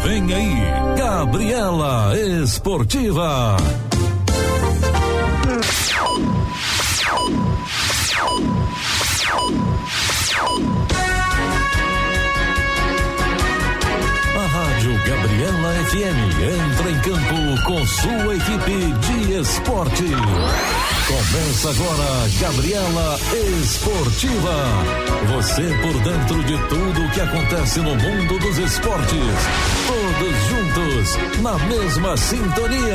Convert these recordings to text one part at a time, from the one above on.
Vem aí, Gabriela Esportiva. A Rádio Gabriela FM entra em campo com sua equipe de esporte. Começa agora Gabriela Esportiva. Você por dentro de tudo o que acontece no mundo dos esportes. Todos juntos, na mesma sintonia.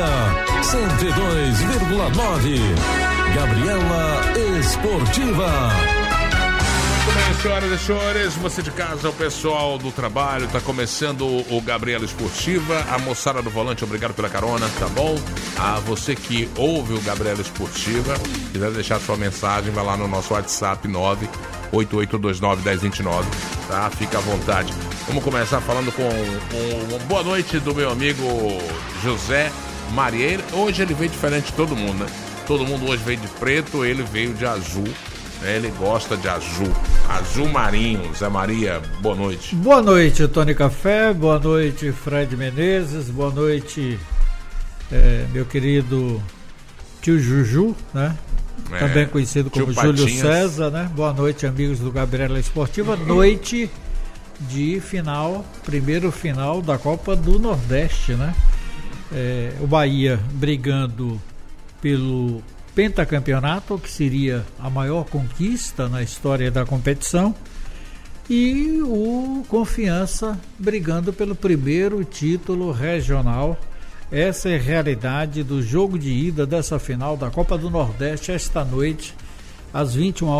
102,9. Gabriela Esportiva. Muito bem, senhoras e senhores, você de casa, o pessoal do trabalho, está começando o Gabriela Esportiva. A moçada do volante, obrigado pela carona, tá bom? A você que ouve o Gabriela Esportiva, quiser deixar sua mensagem, vai lá no nosso WhatsApp 988291029, tá? Fica à vontade. Vamos começar falando com uma boa noite do meu amigo José Marieiro. Hoje ele veio diferente de todo mundo, né? Todo mundo hoje veio de preto, ele veio de azul. Ele gosta de azul. Azul marinho. Zé Maria, boa noite. Boa noite, Tony Café. Boa noite, Fred Menezes. Boa noite, meu querido tio Juju, né? Também conhecido como Júlio César, né? Boa noite, amigos do Gabriela Esportiva. Noite de final, primeiro final da Copa do Nordeste, né? O Bahia brigando pelo pentacampeonato, que seria a maior conquista na história da competição, e o Confiança brigando pelo primeiro título regional. Essa é a realidade do jogo de ida dessa final da Copa do Nordeste esta noite, às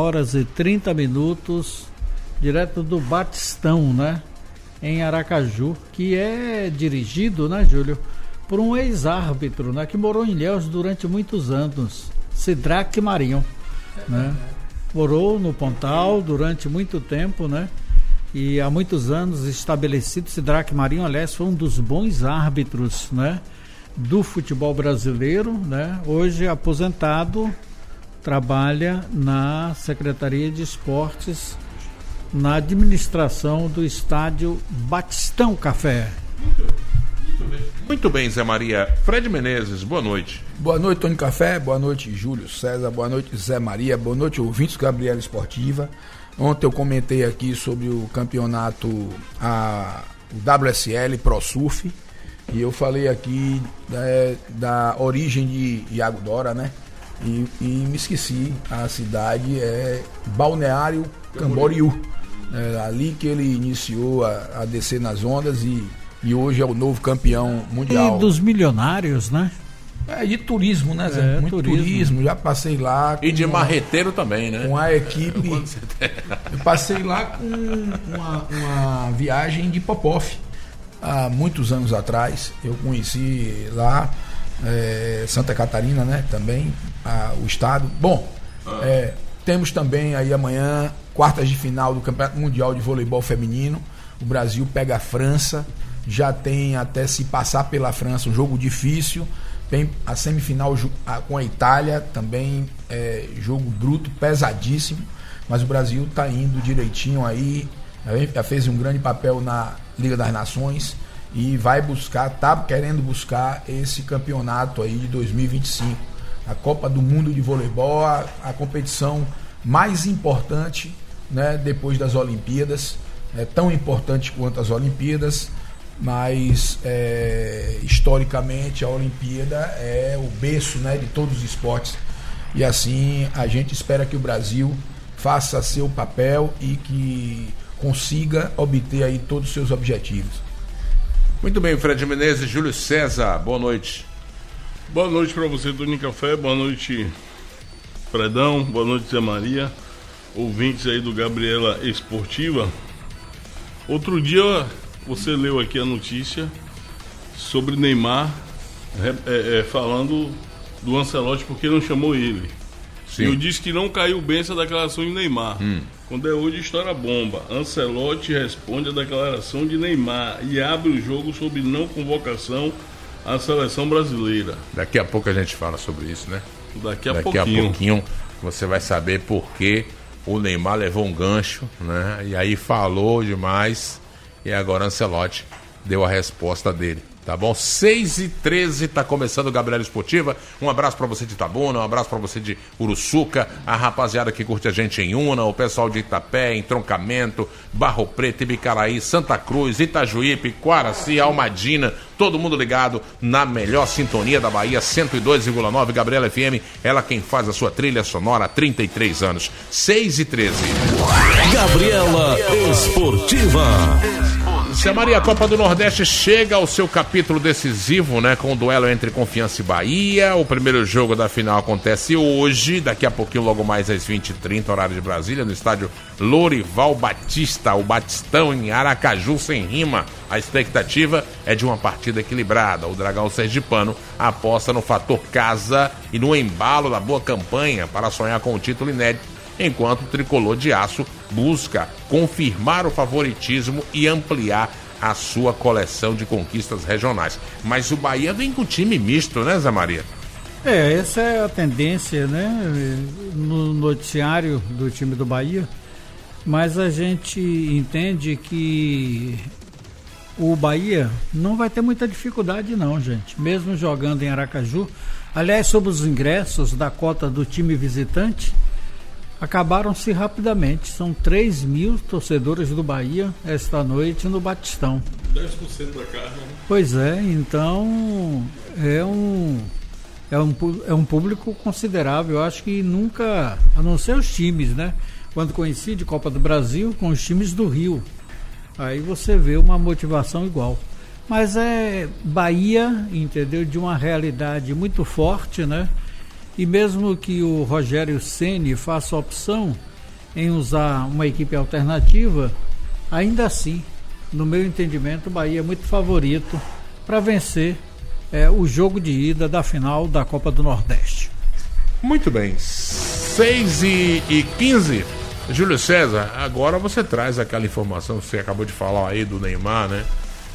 21h30, direto do Batistão, né, em Aracaju, que é dirigido, né, Júlio, por um ex-árbitro, né, que morou em Ilhéus durante muitos anos, Sidraque Marinho, né? Morou no Pontal durante muito tempo, né? E há muitos anos estabelecido. Sidraque Marinho, aliás, foi um dos bons árbitros, né, do futebol brasileiro, né? Hoje aposentado, trabalha na Secretaria de Esportes, na administração do estádio Batistão Café. Muito bem, Zé Maria. Fred Menezes, boa noite. Boa noite, Tony Café. Boa noite, Júlio César. Boa noite, Zé Maria. Boa noite, ouvintes do Gabriela Esportiva. Ontem eu comentei aqui sobre o campeonato, o WSL Pro Surf, e eu falei aqui da origem de Iago Dora, né? E me esqueci, a cidade é Balneário Camboriú. É ali que ele iniciou a descer nas ondas e hoje é o novo campeão mundial. E dos milionários, né? De turismo, né, Zé? Muito turismo. Já passei lá. E de marreteiro também, né? Com a equipe. Eu passei lá com uma viagem de Popoff. Há muitos anos atrás. Eu conheci lá Santa Catarina, né? Também o estado. Bom, temos também aí amanhã quartas de final do Campeonato Mundial de Voleibol Feminino. O Brasil pega a França. Já tem, até se passar pela França, um jogo difícil. Tem a semifinal com a Itália, também jogo bruto, pesadíssimo. Mas o Brasil está indo direitinho aí. Já fez um grande papel na Liga das Nações e vai buscar, está querendo buscar esse campeonato aí de 2025. A Copa do Mundo de Voleibol, a competição mais importante, né, depois das Olimpíadas. É tão importante quanto as Olimpíadas, mas historicamente a Olimpíada é o berço, né, de todos os esportes, e assim a gente espera que o Brasil faça seu papel e que consiga obter aí todos os seus objetivos. Muito bem, Fred Menezes. Júlio César, boa noite. Boa noite para você, Tony Café. Boa noite, Fredão. Boa noite, Zé Maria, ouvintes aí do Gabriela Esportiva. Outro dia você leu aqui a notícia sobre Neymar falando do Ancelotti porque não chamou ele. Sim. Eu disse que não caiu bem essa declaração de Neymar. Quando é hoje, história bomba. Ancelotti responde a declaração de Neymar e abre o jogo sobre não convocação à seleção brasileira. Daqui a pouco a gente fala sobre isso, né? Daqui a pouquinho você vai saber por que o Neymar levou um gancho, né? E aí falou demais. E agora Ancelotti deu a resposta dele. Tá bom? 6h13, tá começando o Gabriela Esportiva. Um abraço pra você de Itabuna, um abraço pra você de Uruçuca, a rapaziada que curte a gente em Una, o pessoal de Itapé, Entroncamento, Barro Preto, Ibicaraí, Santa Cruz, Itajuípe, Quaraci, Almadina, todo mundo ligado na melhor sintonia da Bahia, 102,9 Gabriela FM, ela quem faz a sua trilha sonora há 33 anos. 6h13. Gabriela Esportiva. Zé Maria, a Copa do Nordeste chega ao seu capítulo decisivo, né? Com o duelo entre Confiança e Bahia. O primeiro jogo da final acontece hoje, daqui a pouquinho, logo mais às 20h30, horário de Brasília, no estádio Lorival Batista, o Batistão, em Aracaju, sem rima. A expectativa é de uma partida equilibrada. O Dragão Sergipano aposta no fator casa e no embalo da boa campanha para sonhar com o título inédito, enquanto o Tricolor de Aço busca confirmar o favoritismo e ampliar a sua coleção de conquistas regionais. Mas o Bahia vem com time misto, né, Zé Maria? Essa é a tendência, né, no noticiário do time do Bahia, mas a gente entende que o Bahia não vai ter muita dificuldade não, gente, mesmo jogando em Aracaju. Aliás, sobre os ingressos da cota do time visitante, acabaram-se rapidamente. São 3 mil torcedores do Bahia esta noite no Batistão. 10% da carne, né? Pois é, então é um público considerável. Eu acho que nunca, a não ser os times, né? Quando coincide Copa do Brasil com os times do Rio, aí você vê uma motivação igual. Mas é Bahia, entendeu? De uma realidade muito forte, né? E mesmo que o Rogério Ceni faça a opção em usar uma equipe alternativa, ainda assim, no meu entendimento, o Bahia é muito favorito para vencer o jogo de ida da final da Copa do Nordeste. Muito bem, 6h15. Júlio César, agora você traz aquela informação que você acabou de falar aí do Neymar, né?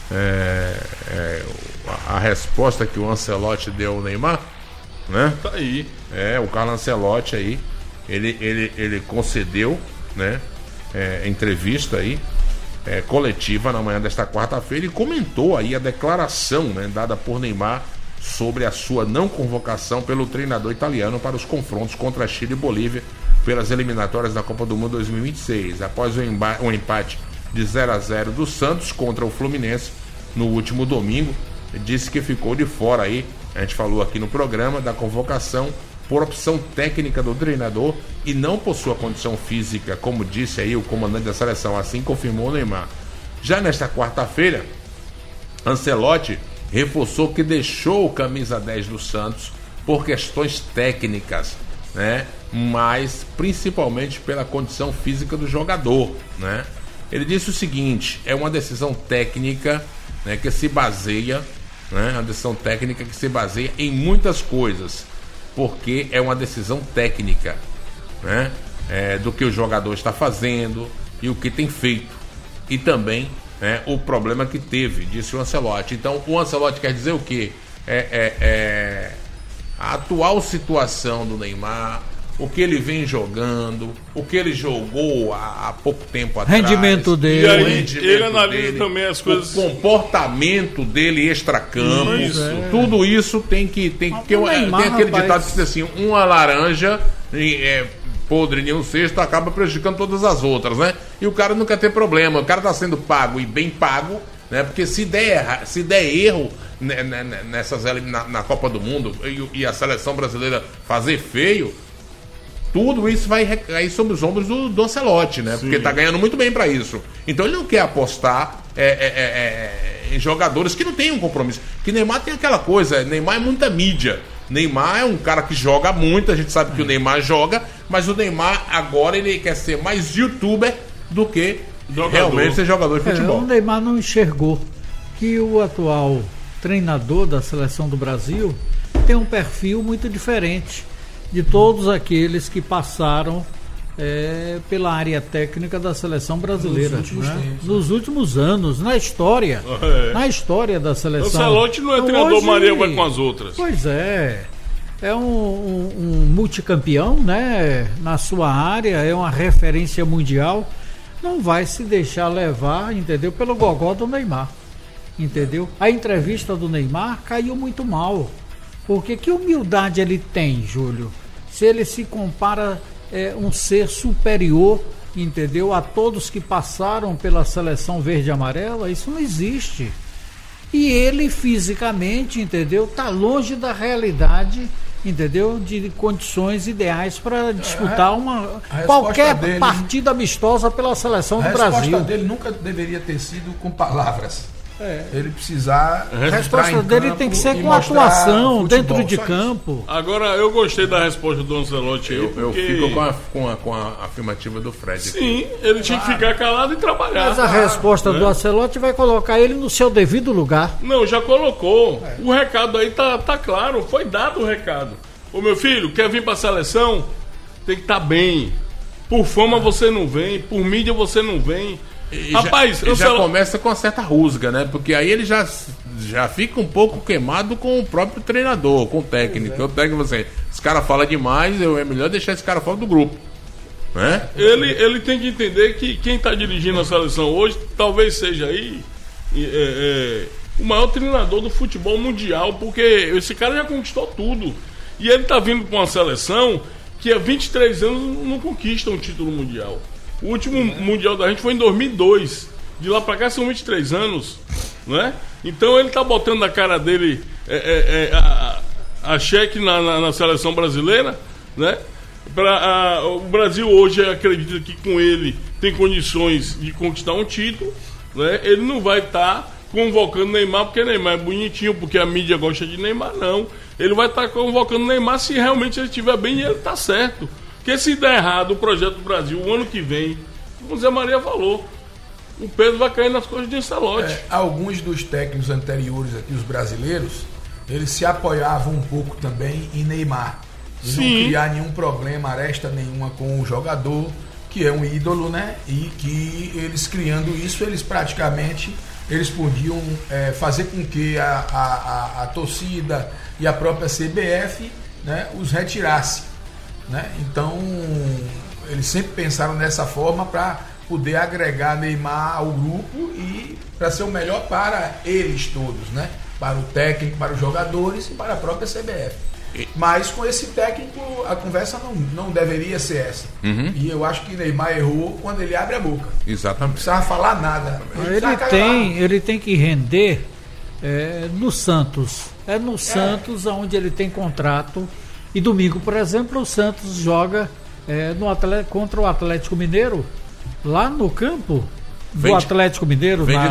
A resposta que o Ancelotti deu ao Neymar, né? Tá aí. O Carlo Ancelotti aí, ele concedeu, né, entrevista aí, coletiva na manhã desta quarta-feira, e comentou aí a declaração, né, dada por Neymar sobre a sua não convocação pelo treinador italiano para os confrontos contra Chile e Bolívia pelas eliminatórias da Copa do Mundo 2026, após o empate de 0-0 do Santos contra o Fluminense no último domingo. Disse que ficou de fora aí, a gente falou aqui no programa, da convocação por opção técnica do treinador e não por sua condição física, como disse aí o comandante da seleção, assim confirmou o Neymar. Já nesta quarta-feira, Ancelotti reforçou que deixou o camisa 10 do Santos por questões técnicas, né? Mas principalmente pela condição física do jogador, né? Ele disse o seguinte: é uma decisão técnica, né, que se baseia, né, uma decisão técnica que se baseia em muitas coisas, porque é uma decisão técnica, né, do que o jogador está fazendo e o que tem feito, e também, né, o problema que teve, disse o Ancelotti. Então o Ancelotti quer dizer o quê? A atual situação do Neymar, o que ele vem jogando, o que ele jogou há pouco tempo atrás, rendimento dele, e aí, ele analisa também as coisas, o comportamento dele extracampo, tudo isso tem aquele ditado que diz assim: uma laranja podre em um cesto acaba prejudicando todas as outras, né? E o cara não quer ter problema, o cara está sendo pago e bem pago, né? Porque se der erro na Copa do Mundo e a seleção brasileira fazer feio, tudo isso vai recair sobre os ombros do Ancelotti, né? Sim. Porque tá ganhando muito bem para isso. Então ele não quer apostar em jogadores que não têm um compromisso. Que Neymar tem aquela coisa, Neymar é muita mídia. Neymar é um cara que joga muito, a gente sabe que o Neymar joga, mas o Neymar agora ele quer ser mais youtuber do que realmente ser jogador de futebol. O Neymar não enxergou que o atual treinador da seleção do Brasil tem um perfil muito diferente de todos aqueles que passaram pela área técnica da seleção brasileira nos últimos anos, na história da seleção. O Ancelotti não é treinador, Maria vai com as outras. Pois é um multicampeão, né, na sua área, é uma referência mundial, não vai se deixar levar, entendeu, pelo gogó do Neymar. entendeu? A entrevista do Neymar caiu muito mal. Porque que humildade ele tem, Júlio? Se ele se compara um ser superior, entendeu? A todos que passaram pela seleção verde e amarela, isso não existe. E ele fisicamente, entendeu? Tá longe da realidade, entendeu? De condições ideais para disputar qualquer partida amistosa pela seleção do Brasil. A resposta dele nunca deveria ter sido com palavras. Ele precisar. A resposta dele tem que ser com atuação, futebol, dentro de campo. Agora, eu gostei da resposta do Ancelotti aí. Eu fico com a afirmativa do Fred. Sim, ele tinha que ficar calado e trabalhar. Mas a resposta do Ancelotti vai colocar ele no seu devido lugar. Não, já colocou. O recado aí tá claro. Foi dado o recado. Ô meu filho, quer vir pra seleção? Tem que estar bem. Por fama você não vem, por mídia você não vem. Rapaz, já começa com uma certa rusga, né? Porque aí ele já fica um pouco queimado com o próprio treinador, com o técnico. O técnico, assim, esse cara fala demais, é melhor deixar esse cara fora do grupo, né? Ele tem que entender que quem está dirigindo a seleção hoje talvez seja aí o maior treinador do futebol mundial, porque esse cara já conquistou tudo. E ele está vindo para uma seleção que há 23 anos não conquista um título mundial. O último mundial da gente foi em 2002. De lá pra cá são 23 anos, né? Então ele tá botando na cara dele a cheque na seleção brasileira, né? O Brasil hoje acredita que com ele tem condições de conquistar um título, né? Ele não vai estar convocando Neymar porque Neymar é bonitinho, porque a mídia gosta de Neymar, não. Ele vai estar convocando Neymar se realmente ele estiver bem e ele tá certo. Porque se der errado o projeto do Brasil o ano que vem, como o Zé Maria falou, o peso vai cair nas costas de Ancelotti. Alguns dos técnicos anteriores aqui, os brasileiros, eles se apoiavam um pouco também em Neymar. E não criar nenhum problema, aresta nenhuma com o jogador, que é um ídolo, né? E que eles criando isso, eles praticamente podiam fazer com que a torcida e a própria CBF, né, os retirasse. Né? Então eles sempre pensaram dessa forma para poder agregar Neymar ao grupo e para ser o melhor para eles todos, né? Para o técnico, para os jogadores e para a própria CBF. Mas com esse técnico a conversa não deveria ser essa. E eu acho que Neymar errou quando ele abre a boca. Exatamente. Não precisava falar nada. Ele tem que render no Santos. É no Santos onde ele tem contrato. E domingo, por exemplo, o Santos joga contra o Atlético Mineiro, lá no campo do Atlético Mineiro, na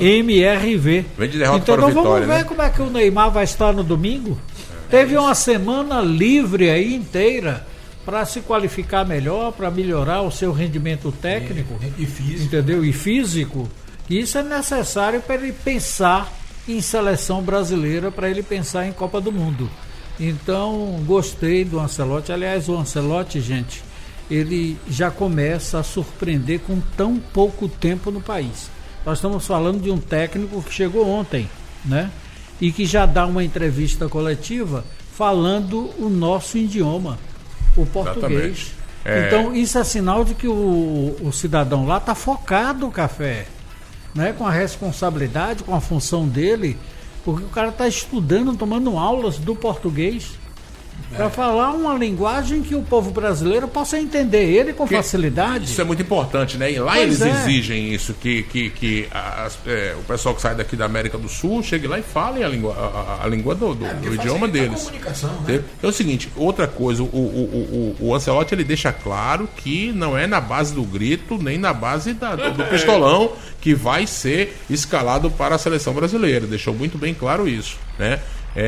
MRV. Vem de derrota então para o Vitória, vamos ver como é que o Neymar vai estar no domingo. Teve uma semana livre aí inteira para se qualificar melhor, para melhorar o seu rendimento técnico e físico. Entendeu? E físico. Isso é necessário para ele pensar em seleção brasileira, para ele pensar em Copa do Mundo. Então, gostei do Ancelotti. Aliás, o Ancelotti, gente, ele já começa a surpreender com tão pouco tempo no país. Nós estamos falando de um técnico que chegou ontem, né? E que já dá uma entrevista coletiva falando o nosso idioma, o português. Então, isso é sinal de que o cidadão lá está focado, Café, né? Com a responsabilidade, com a função dele. Porque o cara está estudando, tomando aulas do português para falar uma linguagem que o povo brasileiro possa entender ele com facilidade. Isso é muito importante, né? E lá eles exigem isso, que o pessoal que sai daqui da América do Sul chegue lá e fale a língua do idioma deles. Comunicação, né? É o seguinte, outra coisa, o Ancelotti ele deixa claro que não é na base do grito, nem na base do pistolão que vai ser escalado para a seleção brasileira. Deixou muito bem claro isso, né?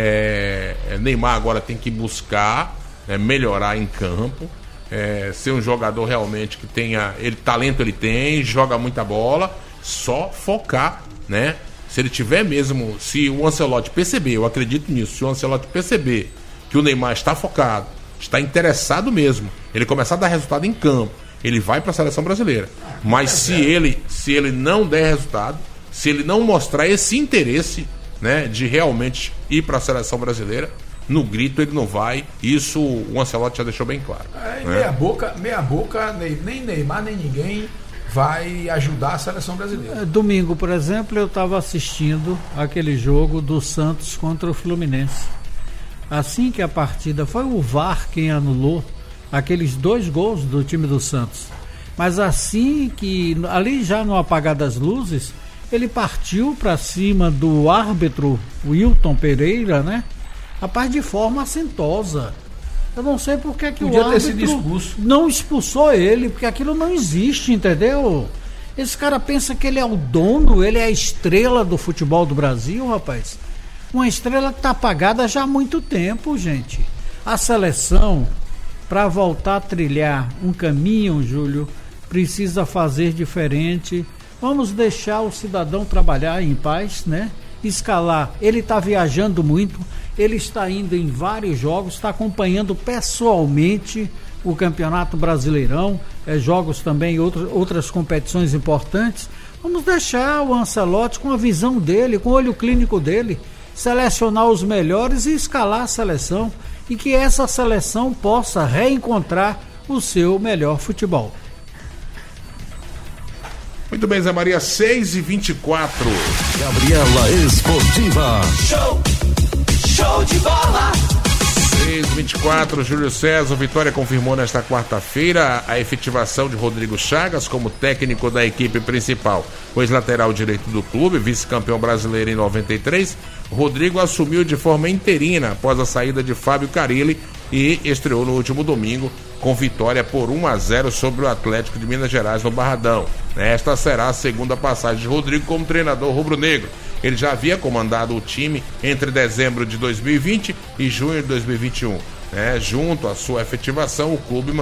Neymar agora tem que buscar melhorar em campo, ser um jogador realmente que tenha talento, ele tem, joga muita bola, só focar, né? Se ele tiver mesmo, se o Ancelotti perceber, eu acredito nisso, se o Ancelotti perceber que o Neymar está focado, está interessado mesmo, ele começar a dar resultado em campo, ele vai para a seleção brasileira. Mas se ele não der resultado, se ele não mostrar esse interesse, né, de realmente ir para a seleção brasileira, no grito ele não vai. Isso o Ancelotti já deixou bem claro. Meia boca, nem Neymar nem ninguém vai ajudar a seleção brasileira. Domingo, por exemplo, eu estava assistindo aquele jogo do Santos contra o Fluminense. Assim que a partida, foi o VAR quem anulou aqueles 2 gols do time do Santos. Mas assim que, ali já no apagar das luzes, ele partiu para cima do árbitro Wilton Pereira, né? Rapaz, de forma assintosa. Eu não sei por que o árbitro não expulsou ele, porque aquilo não existe, entendeu? Esse cara pensa que ele é o dono, ele é a estrela do futebol do Brasil, rapaz. Uma estrela que está apagada já há muito tempo, gente. A seleção, para voltar a trilhar um caminho, Júlio, precisa fazer diferente. Vamos deixar o cidadão trabalhar em paz, né? Escalar. Ele está viajando muito, ele está indo em vários jogos, está acompanhando pessoalmente o Campeonato Brasileirão, jogos também, outras competições importantes. Vamos deixar o Ancelotti com a visão dele, com o olho clínico dele, selecionar os melhores e escalar a seleção, e que essa seleção possa reencontrar o seu melhor futebol. Muito bem, Zé Maria, 6h24. Gabriela Esportiva. Show de bola. 6h24, Júlio César. Vitória confirmou nesta quarta-feira a efetivação de Rodrigo Chagas como técnico da equipe principal. O ex-lateral direito do clube, vice-campeão brasileiro em 93, Rodrigo assumiu de forma interina após a saída de Fábio Carilli e estreou no último domingo com vitória por 1-0 sobre o Atlético de Minas Gerais no Barradão. Esta será a segunda passagem de Rodrigo como treinador rubro-negro. Ele já havia comandado o time entre dezembro de 2020 e junho de 2021. Junto à sua efetivação, o clube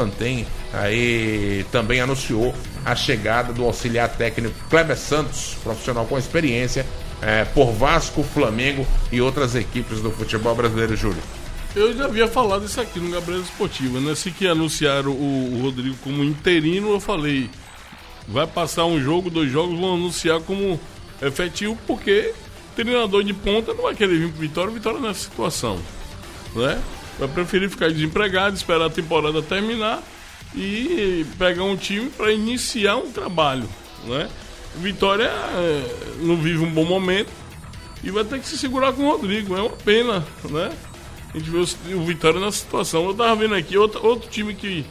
também anunciou a chegada do auxiliar técnico Kleber Santos, profissional com experiência por Vasco, Flamengo e outras equipes do futebol brasileiro, Júlio. Eu já havia falado isso aqui no Gabriela Esportiva, né? Assim que anunciaram o Rodrigo como interino, eu falei, vai passar um jogo, 2 jogos, vão anunciar como efetivo, porque treinador de ponta não vai querer vir pro Vitória nessa situação, né? Vai preferir ficar desempregado, esperar a temporada terminar e pegar um time para iniciar um trabalho, né? O Vitória não vive um bom momento e vai ter que se segurar com o Rodrigo, é uma pena, né? A gente vê o Vitória nessa situação. Eu tava vendo aqui outro time que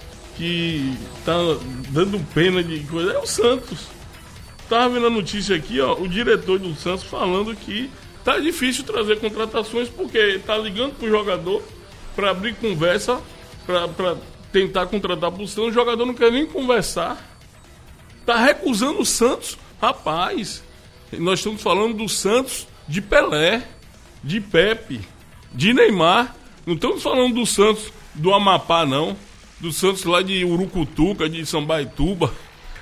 tá dando pena de coisa, é o Santos. Tava vendo a notícia aqui, ó, o diretor do Santos falando que tá difícil trazer contratações porque tá ligando pro jogador para abrir conversa, para tentar contratar pro Santos. O jogador não quer nem conversar. Tá recusando o Santos. Rapaz, nós estamos falando do Santos de Pelé, de Pepe, de Neymar. Não estamos falando do Santos do Amapá, não. Do Santos lá de Urucutuca, de Sambaituba.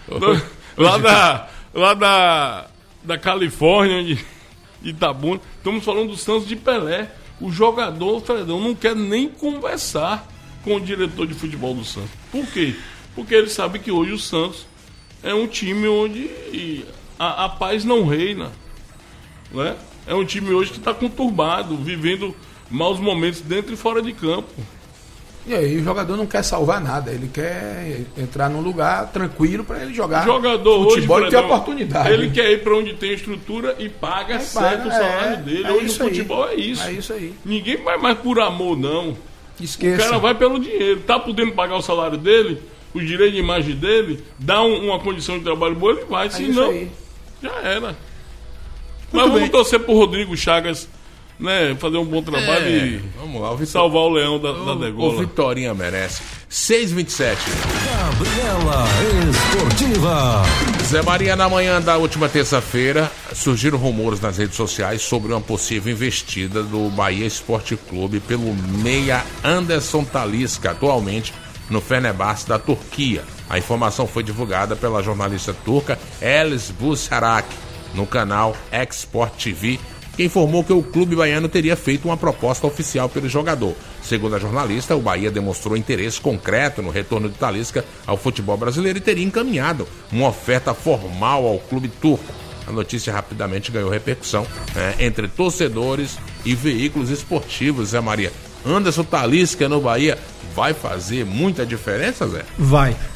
Lá da Califórnia, de Itabuna. Estamos falando do Santos de Pelé. O jogador, Fredão, não quer nem conversar com o diretor de futebol do Santos. Por quê? Porque ele sabe que hoje o Santos é um time onde a paz não reina, né? É um time hoje que está conturbado, vivendo maus momentos dentro e fora de campo. E aí o jogador não quer salvar nada, ele quer entrar num lugar tranquilo para ele jogar. O jogador futebol hoje, e ter oportunidade. Ele quer ir para onde tem estrutura e paga certo o salário dele. Hoje o futebol é isso. É isso aí. Ninguém vai mais por amor, não. Esqueça. O cara vai pelo dinheiro. Tá podendo pagar o salário dele, o direito de imagem dele, dá uma condição de trabalho boa, ele vai. Se não, já era. Mas vamos torcer pro Rodrigo Chagas, né, fazer um bom trabalho e vamos lá, salvar o leão da degola. O Vitorinha merece. 6h27. Gabriela Esportiva. Zé Maria, na manhã da última terça-feira, surgiram rumores nas redes sociais sobre uma possível investida do Bahia Esporte Clube pelo meia Anderson Talisca, atualmente no Fenerbahçe da Turquia. A informação foi divulgada pela jornalista turca Elis Busarak no canal Export TV, que informou que o clube baiano teria feito uma proposta oficial pelo jogador. Segundo a jornalista, o Bahia demonstrou interesse concreto no retorno de Talisca ao futebol brasileiro e teria encaminhado uma oferta formal ao clube turco. A notícia rapidamente ganhou repercussão entre torcedores e veículos esportivos. Zé Maria, Anderson Talisca no Bahia vai fazer muita diferença, Zé? Vai.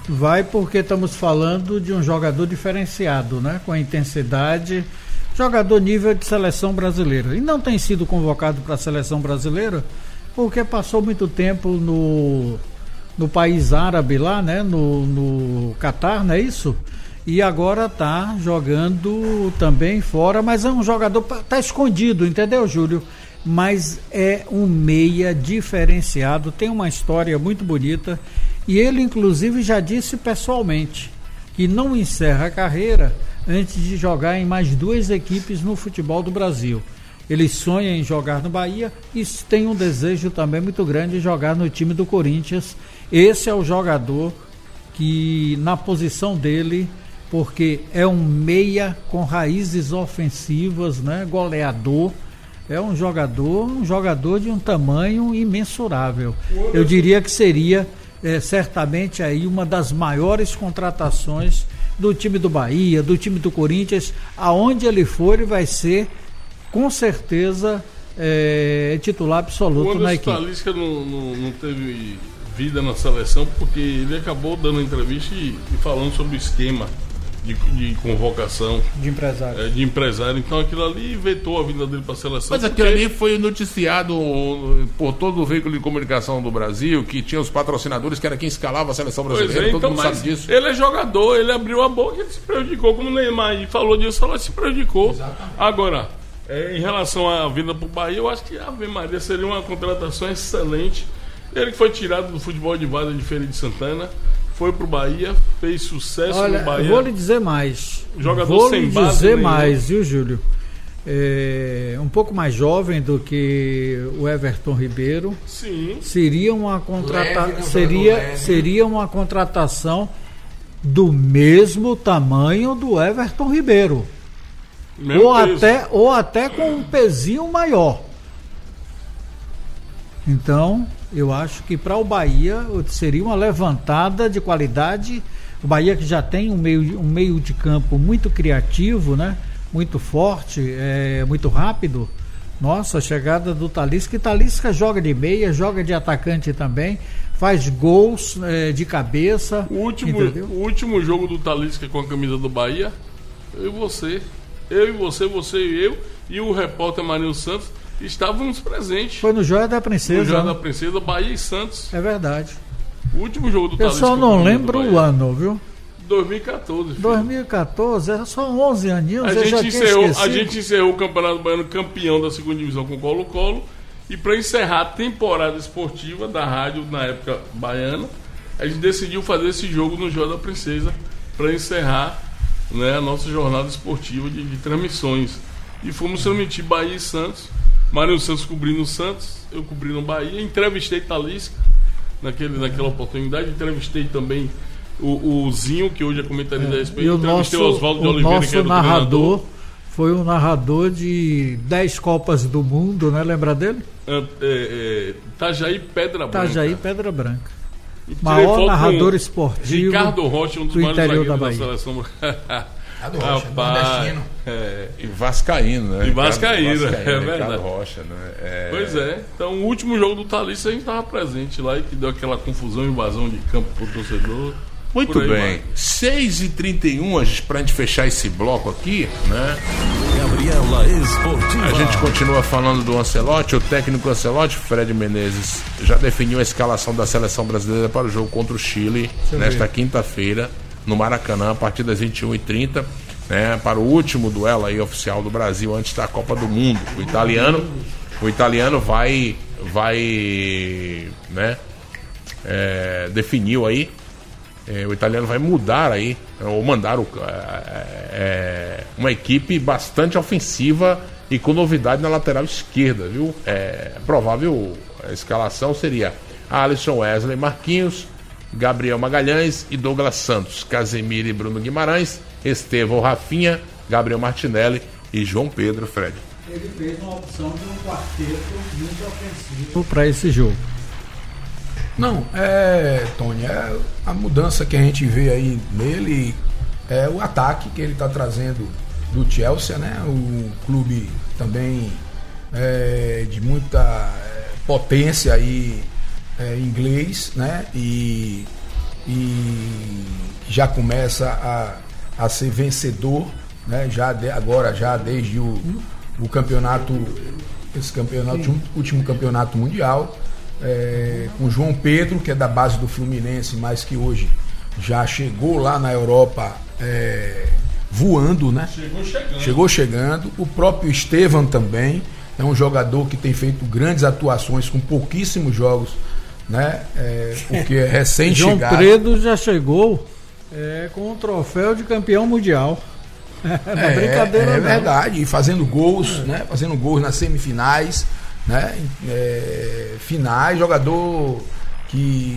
Vai porque estamos falando de um jogador diferenciado, né? Com a intensidade, jogador nível de seleção brasileira. E não tem sido convocado para a seleção brasileira porque passou muito tempo no país árabe lá, né? No Catar, não é isso? E agora está jogando também fora, mas é um jogador, está escondido, entendeu, Júlio? Mas é um meia diferenciado, tem uma história muito bonita. E ele, inclusive, já disse pessoalmente que não encerra a carreira antes de jogar em mais 2 equipes no futebol do Brasil. Ele sonha em jogar no Bahia e tem um desejo também muito grande de jogar no time do Corinthians. Esse é o jogador que, na posição dele, porque é um meia com raízes ofensivas, né? Goleador, é um jogador de um tamanho imensurável. Eu diria que seria certamente aí uma das maiores contratações do time do Bahia, do time do Corinthians. Aonde ele for, ele vai ser com certeza titular absoluto na equipe. O Talisca não teve vida na seleção porque ele acabou dando entrevista e falando sobre o esquema de convocação de empresário. Então aquilo ali vetou a vinda dele para a seleção. Mas aquilo ali foi noticiado por todo o veículo de comunicação do Brasil, que tinha os patrocinadores, que era quem escalava a seleção brasileira. Todo mundo sabe disso. Ele é jogador, ele abriu a boca e ele se prejudicou, como o Neymar falou disso, ela se prejudicou. Exatamente. Agora, em relação à vinda para o Bahia, eu acho que a Ave Maria seria uma contratação excelente. Ele que foi tirado do futebol de Várzea de Feira de Santana, foi pro Bahia, fez sucesso. Olha, no Bahia. Vou lhe dizer mais. Jogador sem base. Vou lhe dizer mais, viu, Júlio? Um pouco mais jovem do que o Everton Ribeiro. Sim. Seria uma contratação do mesmo tamanho do Everton Ribeiro. Ou até com um pezinho maior. Então, eu acho que para o Bahia seria uma levantada de qualidade. O Bahia que já tem um meio de campo muito criativo, né? Muito forte, muito rápido. Nossa, a chegada do Talisca. E Talisca joga de meia, joga de atacante também, faz gols de cabeça. O último jogo do Talisca com a camisa do Bahia, eu e você e o repórter Marinho Santos estávamos presentes. Foi no Joia da Princesa. No Joia da Princesa, Bahia e Santos. É verdade. O último jogo do Talisca. Eu só não lembro o ano, viu? 2014. Filho. 2014, era só 11 aninhos. A gente encerrou o Campeonato Baiano campeão da 2ª divisão com Colo-Colo. E para encerrar a temporada esportiva da rádio, na época baiana, a gente decidiu fazer esse jogo no Joia da Princesa para encerrar, né, a nossa jornada esportiva de transmissões. E fomos transmitir Bahia e Santos. Mário Santos cobrindo o Santos, eu cobrindo o Bahia. Entrevistei Talisca naquela oportunidade. Entrevistei também o Zinho, que hoje é comentarista da ESPN. Entrevistei o Oswaldo de Oliveira, que era o narrador. Foi um narrador de 10 Copas do Mundo, né? Lembra dele? Itajaí Pedra Branca. Itajaí Pedra Branca. Maior narrador esportivo. Ricardo Rocha, um dos maiores zagueiros da seleção. Nordestino. E Vascaíno, né? E Vascaíno, é verdade. Ricardo Rocha, né? Pois é. Então, o último jogo do Thalys a gente estava presente lá e que deu aquela confusão, invasão de campo pro torcedor. Muito bem. 6h31, pra gente fechar esse bloco aqui, né? Gabriela Esportiva. A gente continua falando do Ancelotti. O técnico Ancelotti, Fred Menezes, já definiu a escalação da seleção brasileira para o jogo contra o Chile nesta quinta-feira, no Maracanã, a partir das 21h30, né, para o último duelo aí oficial do Brasil antes da Copa do Mundo. O italiano vai né, definiu aí, o italiano vai mudar aí, ou mandar uma equipe bastante ofensiva e com novidade na lateral esquerda, viu? Provável a escalação seria Alisson, Wesley, Marquinhos, Gabriel Magalhães e Douglas Santos, Casemiro e Bruno Guimarães, Estevão, Rafinha, Gabriel Martinelli e João Pedro. Fred. Ele fez uma opção de um quarteto muito ofensivo para esse jogo. Não, Tony, a mudança que a gente vê aí nele é o ataque que ele está trazendo do Chelsea, né? O clube também de muita potência aí, inglês, né? E e já começa a ser vencedor, né? Já desde o campeonato, último campeonato mundial, com João Pedro, que é da base do Fluminense, mas que hoje já chegou lá na Europa voando, né? Chegou chegando. O próprio Estevam também é um jogador que tem feito grandes atuações com pouquíssimos jogos, né? Porque é recém-chegado. João Pedro já chegou com o troféu de campeão mundial. Não é brincadeira, não. Verdade, e fazendo gols, né? Fazendo gols nas semifinais, né? Finais, jogador que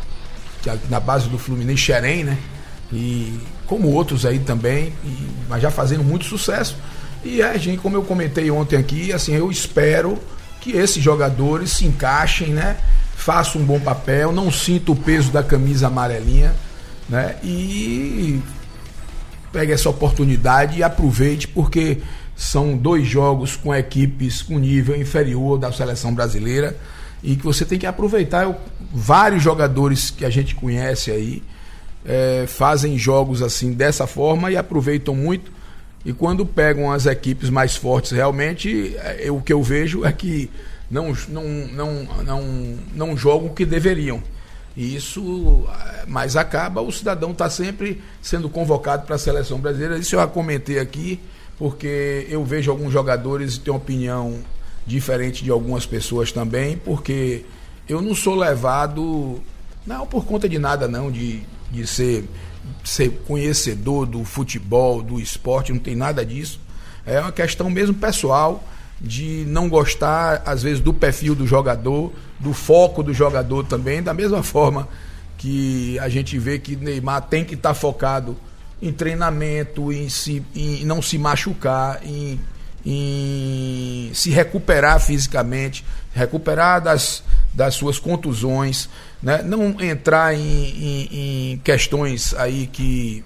na base do Fluminense, Xerém, né? E como outros aí também, mas já fazendo muito sucesso. E gente, como eu comentei ontem aqui, assim, eu espero que esses jogadores se encaixem, né? Façam um bom papel, não sinta o peso da camisa amarelinha, né? E pegue essa oportunidade e aproveite, porque são 2 jogos com equipes com nível inferior da seleção brasileira e que você tem que aproveitar. Vários jogadores que a gente conhece aí fazem jogos assim dessa forma e aproveitam muito, e quando pegam as equipes mais fortes, realmente o que eu vejo é que não jogam o que deveriam. Isso, mas acaba, o cidadão está sempre sendo convocado para a seleção brasileira. Isso eu já comentei aqui, porque eu vejo alguns jogadores e tenho opinião diferente de algumas pessoas também, porque eu não sou levado, não por conta de nada não, de ser conhecedor do futebol, do esporte, não tem nada disso. É uma questão mesmo pessoal, de não gostar às vezes do perfil do jogador, do foco do jogador também, da mesma forma que a gente vê que Neymar tem que estar focado em treinamento, em não se machucar, em se recuperar fisicamente, recuperar das suas contusões, né? Não entrar em questões aí que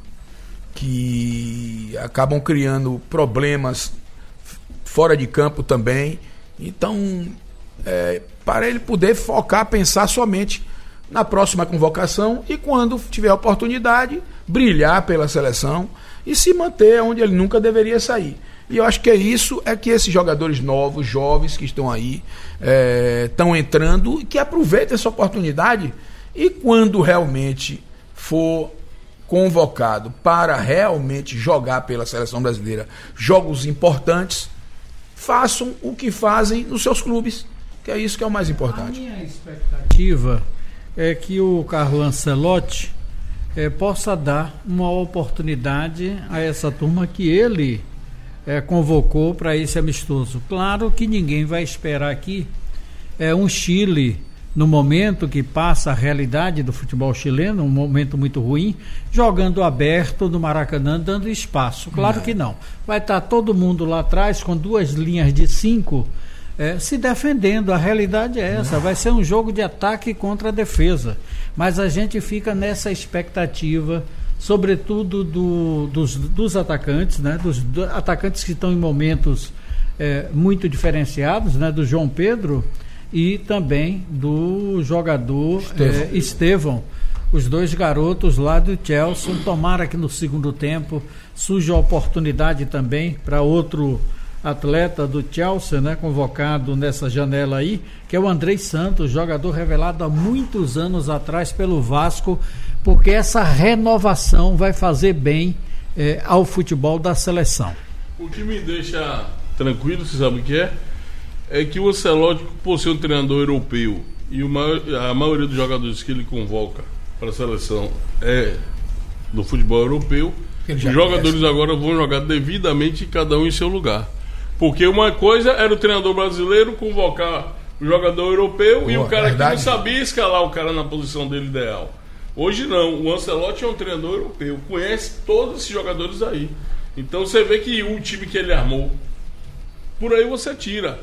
acabam criando problemas fora de campo também. Então, para ele poder focar, pensar somente na próxima convocação e, quando tiver a oportunidade, brilhar pela seleção e se manter onde ele nunca deveria sair. E eu acho que que esses jogadores novos, jovens que estão aí, estão entrando, e que aproveitem essa oportunidade, e quando realmente for convocado para realmente jogar pela seleção brasileira jogos importantes, façam o que fazem nos seus clubes, que é isso que é o mais importante. A minha expectativa é que o Carlo Ancelotti possa dar uma oportunidade a essa turma que ele convocou para esse amistoso. Claro que ninguém vai esperar aqui um Chile, no momento que passa a realidade do futebol chileno, um momento muito ruim, jogando aberto no Maracanã, dando espaço. Claro que não. Vai estar todo mundo lá atrás com 2 linhas de 5 se defendendo. A realidade é essa. Vai ser um jogo de ataque contra a defesa. Mas a gente fica nessa expectativa, sobretudo dos atacantes, né? Dos atacantes que estão em momentos muito diferenciados, né? Do João Pedro e também do jogador Estevam. Os 2 garotos lá do Chelsea. Tomara que no segundo tempo surja a oportunidade também para outro atleta do Chelsea, né, convocado nessa janela aí, que é o Andrei Santos, jogador revelado há muitos anos atrás pelo Vasco, porque essa renovação vai fazer bem ao futebol da seleção. O que me deixa tranquilo, você sabe o que é que o Ancelotti, por ser um treinador europeu, e a maioria dos jogadores que ele convoca para a seleção do futebol europeu, os jogadores agora vão jogar devidamente, cada um em seu lugar. Porque uma coisa era o treinador brasileiro convocar o jogador europeu e o cara que não sabia escalar o cara na posição dele ideal. Hoje não, o Ancelotti é um treinador europeu, conhece todos esses jogadores aí. Então você vê que o time que ele armou, por aí você tira.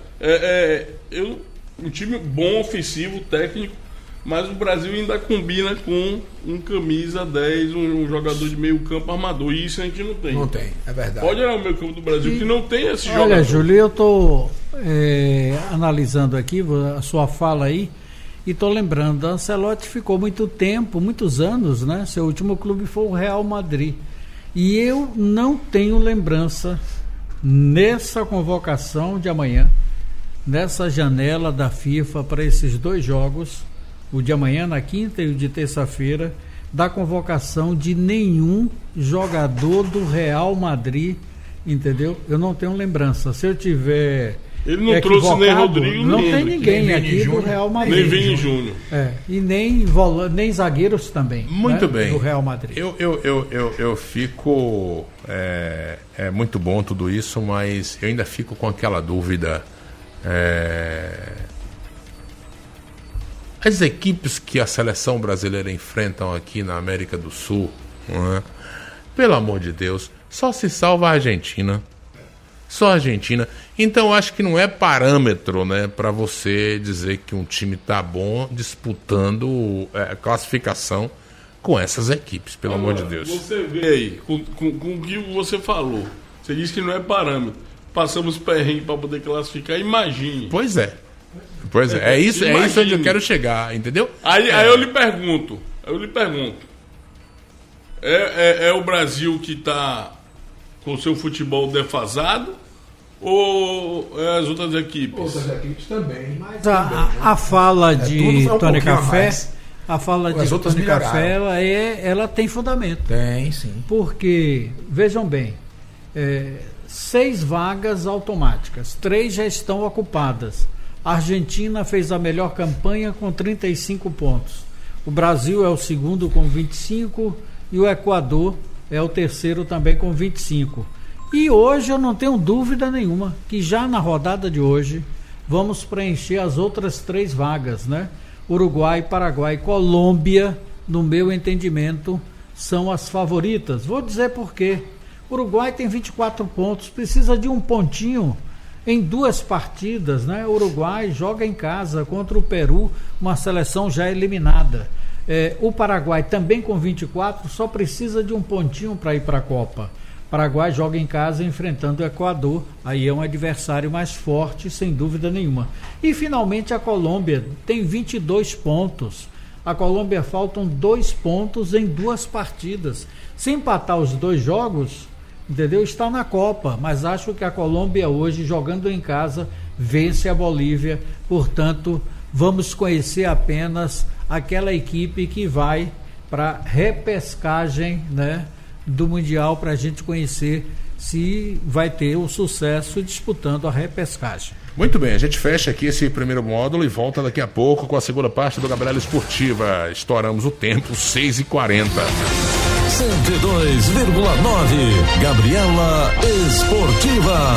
Um time bom, ofensivo, técnico, mas o Brasil ainda combina com um camisa 10, um jogador de meio campo armador, e isso a gente não tem. Não tem, é verdade. Pode olhar o meio campo do Brasil, que não tem esse jogador. Olha, Júlio, eu estou analisando aqui a sua fala aí, E estou lembrando, Ancelotti ficou muitos anos, né? Seu último clube foi o Real Madrid. E eu não tenho lembrança nessa convocação de amanhã, nessa janela da FIFA para esses 2 jogos, o de amanhã na quinta e o de terça-feira, da convocação de nenhum jogador do Real Madrid, entendeu? Eu não tenho lembrança. Se eu tiver ele não trouxe nem Rodrigo, não tem ninguém aqui do Real Madrid. Nem Vini Júnior. E nem zagueiros também. Muito bem. Do Real Madrid. Eu fico... É muito bom tudo isso, mas eu ainda fico com aquela dúvida. As equipes que a seleção brasileira enfrentam aqui na América do Sul, né? Pelo amor de Deus, só se salva a Argentina. Só a Argentina. Então acho que não é parâmetro, né, para você dizer que um time tá bom disputando classificação com essas equipes, pelo amor de Deus. Você vê aí, com o que você falou, você disse que não é parâmetro. Passamos perrengue para poder classificar, imagine. Pois é. É isso onde eu quero chegar, entendeu? Aí eu lhe pergunto. É o Brasil que está com o seu futebol defasado ou as outras equipes? Outras equipes também. Mas a fala de Tony Café, ela tem fundamento. Tem, sim. Porque, vejam bem, 6 vagas automáticas, 3 já estão ocupadas. A Argentina fez a melhor campanha com 35 pontos. O Brasil é o segundo com 25 e o Equador é o terceiro também com 25. E hoje eu não tenho dúvida nenhuma que já na rodada de hoje vamos preencher as outras 3 vagas, né? Uruguai, Paraguai e Colômbia, no meu entendimento, são as favoritas. Vou dizer por quê. Uruguai tem 24 pontos, precisa de um pontinho em 2 partidas, né? O Uruguai joga em casa contra o Peru, uma seleção já eliminada. O Paraguai também com 24, só precisa de um pontinho para ir para a Copa. O Paraguai joga em casa enfrentando o Equador, aí é um adversário mais forte, sem dúvida nenhuma. E finalmente a Colômbia tem 22 pontos. A Colômbia faltam 2 pontos em 2 partidas. Se empatar os 2 jogos, entendeu? Está na Copa, mas acho que a Colômbia hoje, jogando em casa, vence a Bolívia. Portanto, vamos conhecer apenas aquela equipe que vai para a repescagem, né, do Mundial, para a gente conhecer se vai ter o sucesso disputando a repescagem. Muito bem, a gente fecha aqui esse primeiro módulo e volta daqui a pouco com a segunda parte do Gabriela Esportiva. Estouramos o tempo, 6h40. 102,9 Gabriela Esportiva.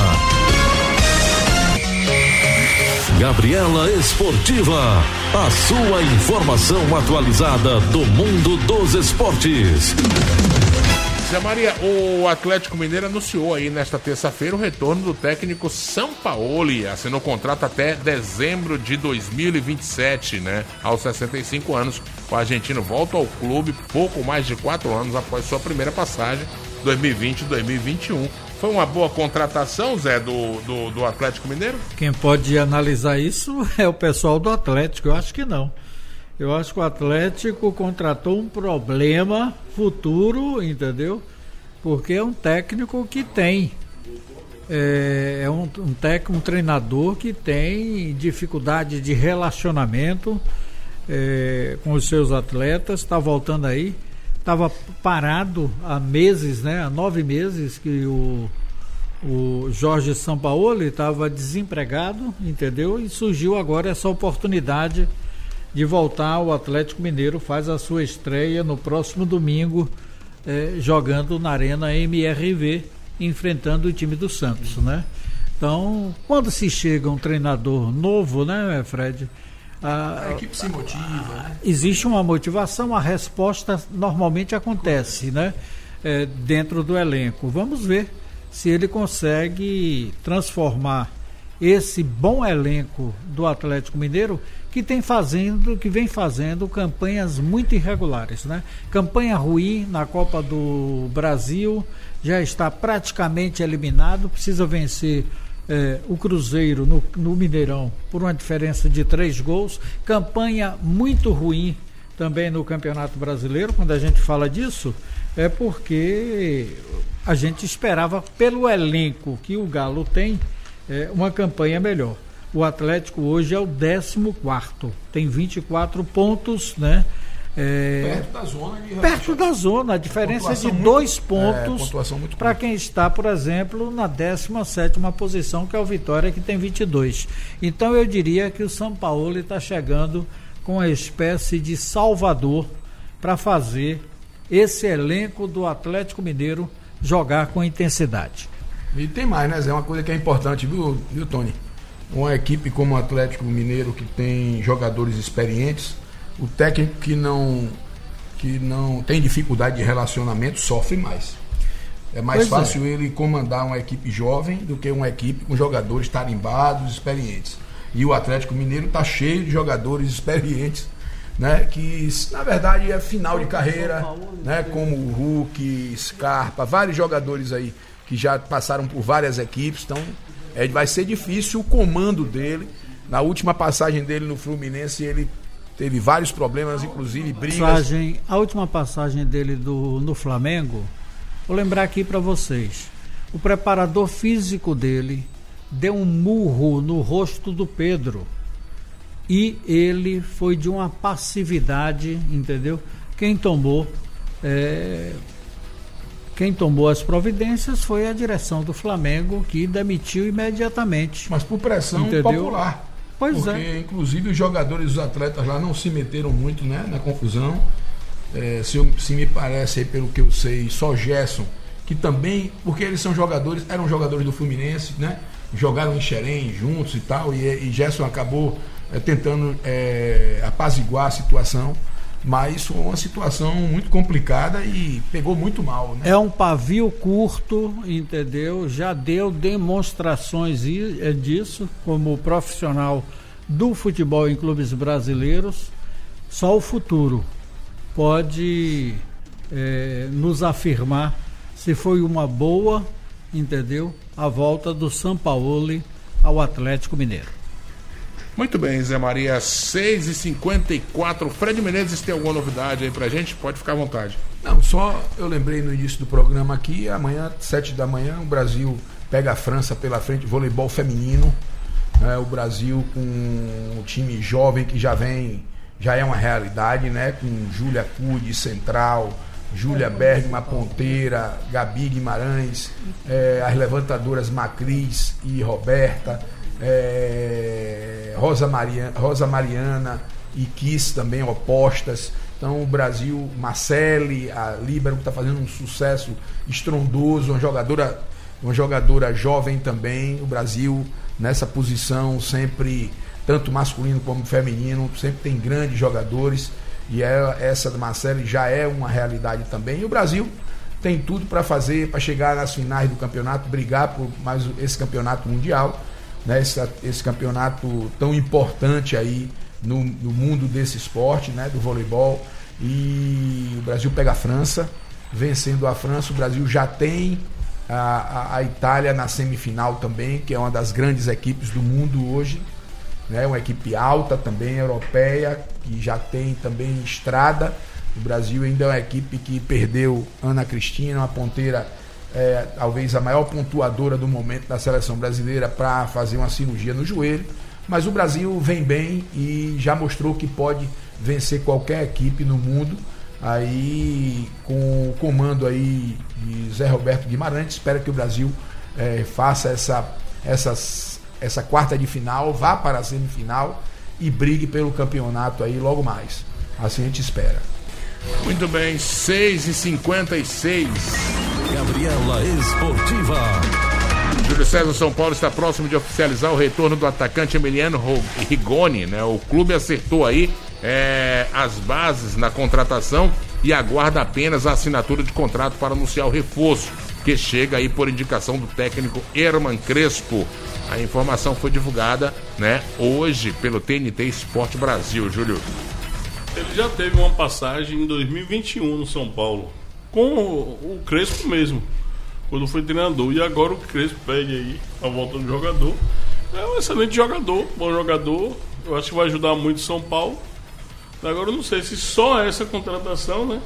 Gabriela Esportiva, a sua informação atualizada do mundo dos esportes. Zé Maria, o Atlético Mineiro anunciou aí nesta terça-feira o retorno do técnico Sampaoli. Assinou contrato até dezembro de 2027, né? Aos 65 anos. O argentino volta ao clube pouco mais de 4 anos após sua primeira passagem, 2020-2021. Foi uma boa contratação, Zé, do Atlético Mineiro? Quem pode analisar isso é o pessoal do Atlético. Eu acho que não. Eu acho que o Atlético contratou um problema futuro, entendeu? Porque é um técnico que tem. Um treinador que tem dificuldade de relacionamento com os seus atletas. Está voltando aí. Estava parado há meses, né? Há 9 meses que o Jorge Sampaoli estava desempregado, entendeu? E surgiu agora essa oportunidade de voltar ao Atlético Mineiro. Faz a sua estreia no próximo domingo, jogando na Arena MRV, enfrentando o time do Santos, né? Então, quando se chega um treinador novo, né, Fred? A equipe se motiva. Existe uma motivação, a resposta normalmente acontece, né? Dentro do elenco. Vamos ver se ele consegue transformar esse bom elenco do Atlético Mineiro, que vem fazendo campanhas muito irregulares, né? Campanha ruim na Copa do Brasil, já está praticamente eliminado, precisa vencer o Cruzeiro no Mineirão por uma diferença de 3 gols. Campanha muito ruim também no Campeonato Brasileiro. Quando a gente fala disso, é porque a gente esperava, pelo elenco que o Galo tem, uma campanha melhor. O Atlético hoje é o 14º, tem 24 pontos, né? Perto da zona, a diferença é de 2 pontos para quem está, por exemplo, na 17ª posição, que é o Vitória, que tem 22. Então eu diria que o Sampaoli está chegando com uma espécie de salvador para fazer esse elenco do Atlético Mineiro jogar com intensidade. E tem mais, né, Zé? Uma coisa que é importante, viu, Tony? Uma equipe como o Atlético Mineiro, que tem jogadores experientes, o técnico que não tem dificuldade de relacionamento sofre mais. É mais fácil ele comandar uma equipe jovem do que uma equipe com jogadores tarimbados, experientes. E o Atlético Mineiro está cheio de jogadores experientes, né, que na verdade é final de carreira, né, como o Hulk, Scarpa, vários jogadores aí que já passaram por várias equipes. Então vai ser difícil o comando dele. Na última passagem dele no Fluminense, ele teve vários problemas, inclusive brigas. A última passagem dele no Flamengo, vou lembrar aqui para vocês, o preparador físico dele deu um murro no rosto do Pedro e ele foi de uma passividade, entendeu? Quem tomou as providências foi a direção do Flamengo, que demitiu imediatamente. Mas por pressão, entendeu? Popular. Porque, inclusive, os jogadores, os atletas lá não se meteram muito, né, na confusão. Se me parece, aí, pelo que eu sei, só Gerson, que também, porque eles eram jogadores do Fluminense, né? Jogaram em Xerém juntos e tal, e Gerson acabou tentando apaziguar a situação. Mas foi uma situação muito complicada e pegou muito mal, né? É um pavio curto, entendeu? Já deu demonstrações disso como profissional do futebol em clubes brasileiros. Só o futuro pode nos afirmar se foi uma boa, entendeu? A volta do Sampaoli ao Atlético Mineiro. Muito bem, Zé Maria, 6h54. Fred Menezes tem alguma novidade aí pra gente? Pode ficar à vontade. Não, só eu lembrei no início do programa aqui, amanhã, 7 da manhã, o Brasil pega a França pela frente, voleibol feminino, né? O Brasil com um time jovem que já é uma realidade, né? Com Júlia Cude, central, Júlia Bergman, ponteira, Gabi Guimarães, as levantadoras Macris e Roberta, Rosa Mariana e Kiss também opostas. Então o Brasil, Marcele, a líbero, que está fazendo um sucesso estrondoso, uma jogadora jovem também. O Brasil nessa posição sempre, tanto masculino como feminino, sempre tem grandes jogadores, e essa da Marcele já é uma realidade também. E o Brasil tem tudo para chegar nas finais do campeonato, brigar por mais esse campeonato mundial, né, esse campeonato tão importante aí no mundo desse esporte, né, do voleibol. E o Brasil pega a França, vencendo a França. O Brasil já tem a Itália na semifinal também, que é uma das grandes equipes do mundo hoje, né, uma equipe alta também, europeia, que já tem também estrada. O Brasil ainda é uma equipe que perdeu Ana Cristina, uma ponteira, talvez a maior pontuadora do momento da seleção brasileira, para fazer uma cirurgia no joelho. Mas o Brasil vem bem e já mostrou que pode vencer qualquer equipe no mundo, aí com o comando aí de Zé Roberto Guimarães. Espero que o Brasil faça essa quarta de final, vá para a semifinal e brigue pelo campeonato aí logo mais. Assim a gente espera. Muito bem, 6h56. Gabriela Esportiva. Júlio César, São Paulo está próximo de oficializar o retorno do atacante Emiliano Rigoni, né? O clube acertou aí as bases na contratação e aguarda apenas a assinatura de contrato para anunciar o reforço, que chega aí por indicação do técnico Herman Crespo. A informação foi divulgada, né, hoje pelo TNT Esporte Brasil, Júlio. Ele já teve uma passagem em 2021 no São Paulo, com o Crespo mesmo. quando foi treinador. E agora o Crespo pede aí a volta do jogador. É um excelente jogador, bom jogador. Eu acho que vai ajudar muito o São Paulo. Agora eu não sei se só essa contratação, né?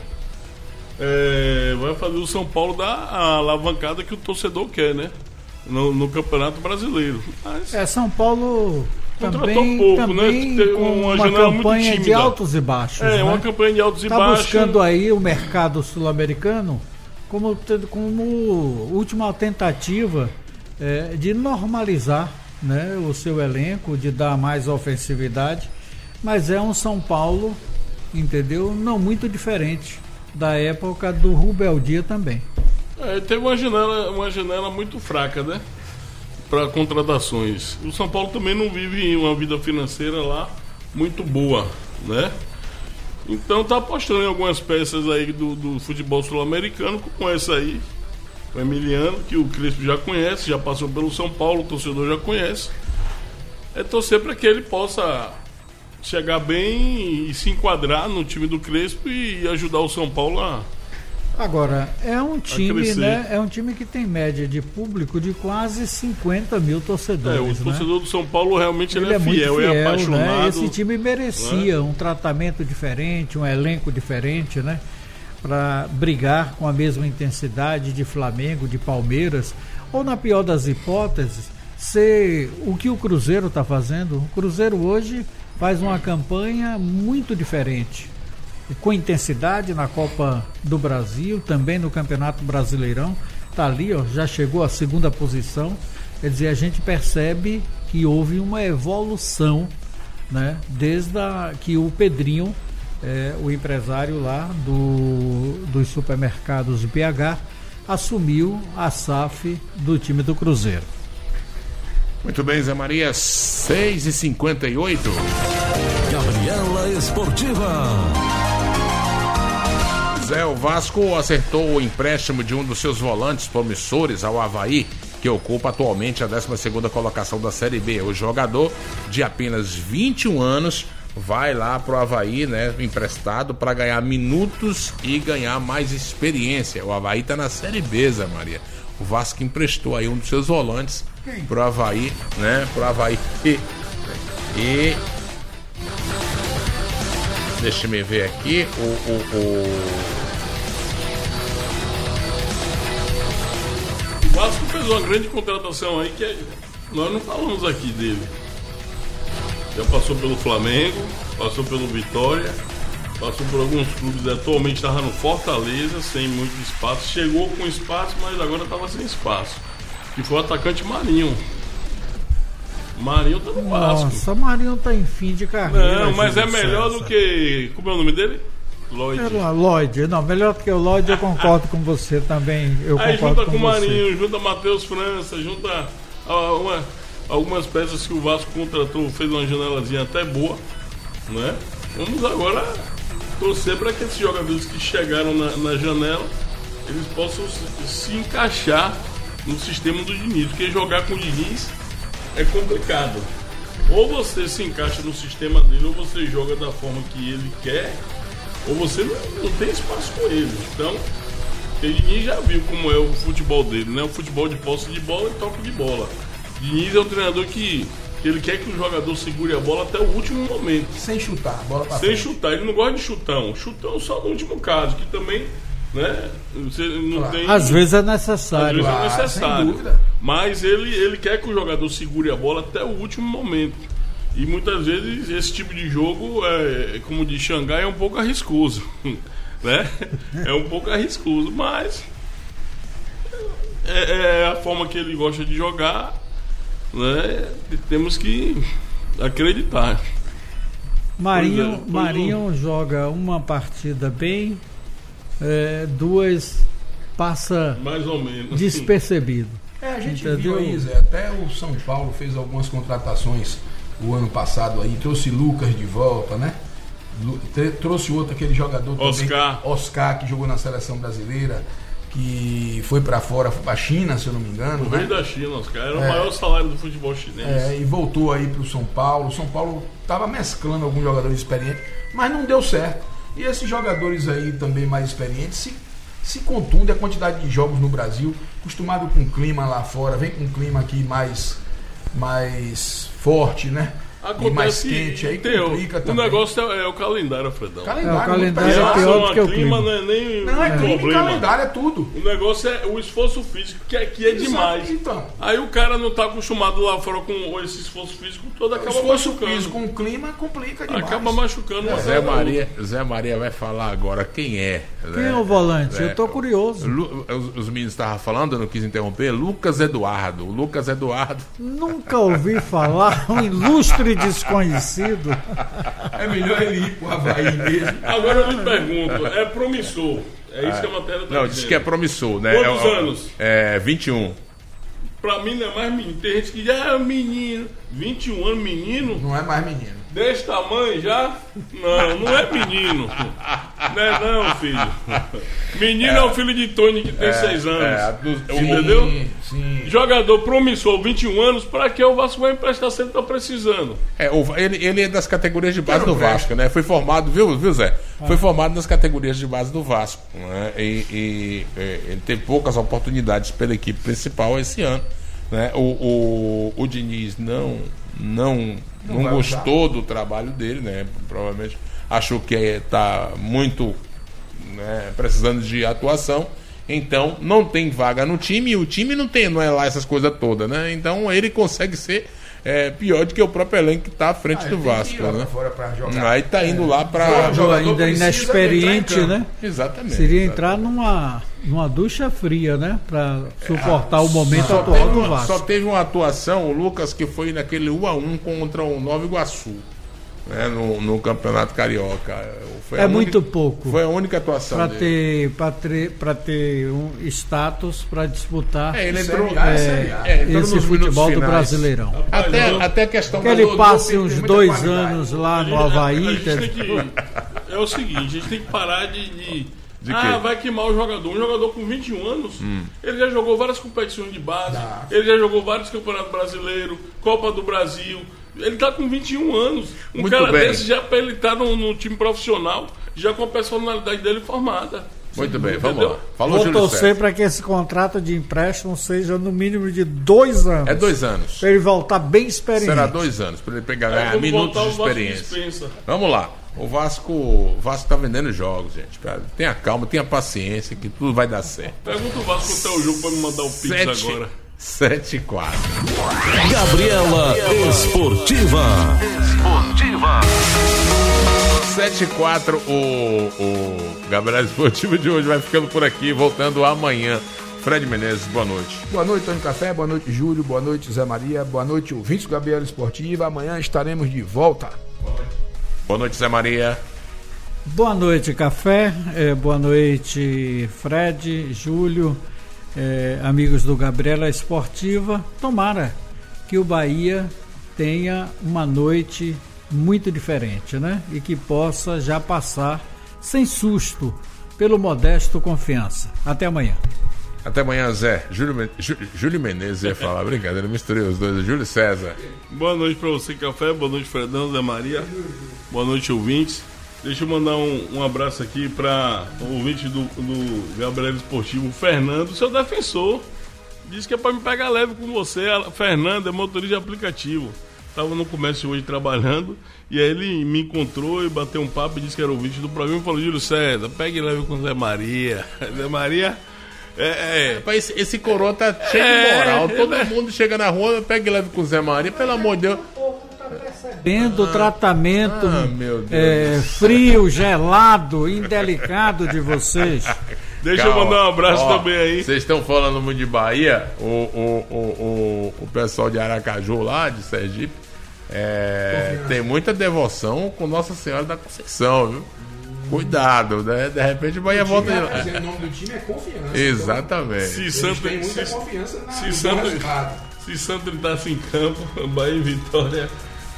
Vai fazer o São Paulo dar a alavancada que o torcedor quer, né? No Campeonato Brasileiro. Mas São Paulo contratou pouco, também né? Teve com uma campanha muito tímida. de altos e baixos. Né? Uma campanha de altos e baixos. Está buscando aí o mercado sul-americano como última tentativa de normalizar, né, o seu elenco, de dar mais ofensividade. Mas é um São Paulo, entendeu? Não muito diferente da época do Rubeldia também. Teve uma janela muito fraca, né? Para contratações. O São Paulo também não vive uma vida financeira lá muito boa, né? Então tá apostando em algumas peças aí do futebol sul-americano, como essa aí, o Emiliano, que o Crespo já conhece, já passou pelo São Paulo, o torcedor já conhece. É torcer para que ele possa chegar bem e se enquadrar no time do Crespo e ajudar o São Paulo a... Agora, é um time, né? É um time que tem média de público de quase 50 mil torcedores. O torcedor do São Paulo realmente ele é fiel, muito fiel, é apaixonado. Né? Esse time merecia um tratamento diferente, um elenco diferente, né? Para brigar com a mesma intensidade de Flamengo, de Palmeiras, ou na pior das hipóteses, ser o que o Cruzeiro está fazendo. O Cruzeiro hoje faz uma campanha muito diferente, com intensidade na Copa do Brasil, também no Campeonato Brasileirão, está ali, já chegou à 2ª posição. Quer dizer, a gente percebe que houve uma evolução, né, desde que o Pedrinho, o empresário lá dos supermercados BH, assumiu a SAF do time do Cruzeiro. Muito bem, Zé Maria, 6h58. Gabriela Esportiva. Zé, o Vasco acertou o empréstimo de um dos seus volantes promissores ao Avaí, que ocupa atualmente a 12ª colocação da Série B. O jogador de apenas 21 anos vai lá pro Avaí, né, emprestado para ganhar minutos e ganhar mais experiência. O Avaí tá na Série B, Zé Maria. O Vasco emprestou aí um dos seus volantes pro Avaí, né, pro Avaí. E deixa eu ver aqui, O Vasco fez uma grande contratação aí que nós não falamos aqui dele. Já passou pelo Flamengo, passou pelo Vitória, passou por alguns clubes, atualmente estava no Fortaleza, sem muito espaço. Chegou com espaço, mas agora estava sem espaço. Que foi o atacante Marinho. Marinho tá no Vasco. Nossa, Marinho tá em fim de carreira. Não, mas é melhor do que... Como é o nome dele? Lloyd. Não, melhor do que o Lloyd, eu concordo com você também. Aí junta com o Marinho, junta Matheus França, junta algumas peças que o Vasco contratou, fez uma janelazinha até boa, né? Vamos agora torcer para que esses jogadores que chegaram na janela, eles possam se encaixar no sistema do Diniz, porque jogar com o Diniz é complicado. Ou você se encaixa no sistema dele, ou você joga da forma que ele quer, ou você não tem espaço com ele. Então, o Diniz já viu como é o futebol dele, né? O futebol de posse de bola e toque de bola. Diniz é um treinador que ele quer que o jogador segure a bola até o último momento. Sem chutar, bola pra Sem frente. chutar, ele não gosta de chutão. Chutão só no último caso, que também, né? Você não Claro. tem. Às vezes é necessário. Às vezes Claro, é necessário. sem dúvida. Mas ele quer que o jogador segure a bola até o último momento. E muitas vezes esse tipo de jogo, como diz Xangai, é um pouco arriscoso. Né? É um pouco arriscoso, mas é a forma que ele gosta de jogar, né? E temos que acreditar. Marinho joga uma partida bem, duas passa Mais ou menos. despercebido. A gente Entendeu? viu aí, Zé, até o São Paulo fez algumas contratações o ano passado aí, trouxe Lucas de volta, né? Trouxe outro, aquele jogador também, Oscar, que jogou na seleção brasileira, que foi pra fora, foi pra China, se eu não me engano. O né? rei da China, Oscar, era o maior salário do futebol chinês. E voltou aí pro São Paulo. O São Paulo estava mesclando alguns jogadores experientes, mas não deu certo. E esses jogadores aí também mais experientes se contunde a quantidade de jogos no Brasil. acostumado com o clima lá fora, vem com um clima aqui mais forte, né? Acontece e mais quente, aí complica também. O negócio é o calendário, Fredão. O calendário é pior do que o clima. Não é nem clima e problema. calendário é tudo. O negócio é o esforço físico, que aqui é demais. Então. Aí o cara não tá acostumado lá fora com esse esforço físico todo, acaba machucando. Físico com o clima complica demais. Acaba machucando. Zé Maria vai falar agora quem é. Quem é o volante? Eu tô curioso. Os meninos estavam falando, eu não quis interromper. Lucas Eduardo. Nunca ouvi falar, um ilustre desconhecido. É melhor ele ir pro Avaí mesmo. Agora eu me pergunto, é promissor? É isso que a matéria tá dizendo. Diz que é promissor, né? Quantos anos? 21. Pra mim não é mais menino. Tem gente que já é menino. 21 anos, menino? Não é mais menino. Desse tamanho já? Não é menino. Não é não, filho. Menino é o filho de Tony que tem 6 anos. Entendeu? Sim. Jogador promissor, 21 anos, pra que o Vasco vai emprestar se ele tá precisando? Ele é das categorias de base do Vasco, né? Foi formado, viu Zé? Foi formado nas categorias de base do Vasco, né? E ele teve poucas oportunidades pela equipe principal esse ano, né? O Diniz não gostou do trabalho dele, né? Provavelmente achou que está muito, né, precisando de atuação. Então não tem vaga no time, e o time não é lá essas coisas todas, né? Então ele consegue ser pior do que o próprio elenco que está à frente do Vasco, né? Aí tá indo lá para ainda inexperiente, né? Exatamente. Seria entrar numa ducha fria, né? Para suportar o momento atual do Vasco. Só teve uma atuação, o Lucas, que foi naquele 1-1 contra o Nova Iguaçu, né, no Campeonato Carioca. Muito pouco. Foi a única atuação dele. Para ter um status para disputar ele entrou, esse futebol do Brasileirão. Até a questão que ele passe uns 2 anos lá no Avaí. É o seguinte, a gente tem que parar de vai queimar o jogador. Um jogador com 21 anos, ele já jogou várias competições de base, ele já jogou vários campeonatos brasileiros, Copa do Brasil. Ele tá com 21 anos. Muito cara bem. desse já pra ele estar no time profissional, já com a personalidade dele formada. Muito bem, vamos lá. Vou torcer para que esse contrato de empréstimo seja no mínimo de 2 anos. É 2 anos. Para ele voltar bem experiente. Será 2 anos, para ele pegar minutos de experiência. Vamos lá. O Vasco tá vendendo jogos, gente. Tenha calma, tenha paciência, que tudo vai dar certo. Pergunta o Vasco quanto é o jogo para me mandar o Pix agora. 7-4. Gabriela Esportiva. 7-4. O Gabriela Esportiva de hoje vai ficando por aqui, voltando amanhã. Fred Menezes, boa noite. Boa noite, Tony Café, boa noite, Júlio, boa noite, Zé Maria, boa noite, ouvintes do Gabriela Esportiva. Amanhã estaremos de volta. Boa noite, Zé Maria. Boa noite, Café. Boa noite, Fred, Júlio. Amigos do Gabriela Esportiva, tomara que o Bahia tenha uma noite muito diferente, né? E que possa já passar sem susto pelo Modesto Confiança. Até amanhã. Até amanhã, Zé. Júlio Menezes ia falar, brincadeira, misturei os dois. Júlio César. Boa noite pra você, Café. Boa noite, Fredão, Zé Maria. Boa noite, ouvintes. Deixa eu mandar um abraço aqui para o ouvinte do Gabriel Esportivo, o Fernando, seu defensor. Disse que é para me pegar leve com você. Fernando é motorista de aplicativo. Estava no comércio hoje trabalhando e aí ele me encontrou e bateu um papo e disse que era ouvinte do programa e falou: Júlio César, pegue leve com o Zé Maria. Zé Maria esse coroa tá cheio de moral. Todo mundo chega na rua, pegue leve com o Zé Maria, pelo amor de Deus. Vendo o tratamento meu Deus. frio, gelado, indelicado de vocês. Deixa eu mandar um abraço também aí. Vocês estão falando muito de Bahia, o pessoal de Aracaju lá, de Sergipe, tem muita devoção com Nossa Senhora da Conceição, viu? Cuidado, né? De repente o Bahia volta de lá. O nome do time é Confiança. Exatamente. Tem muita confiança se Santos entrasse em campo, Bahia e Vitória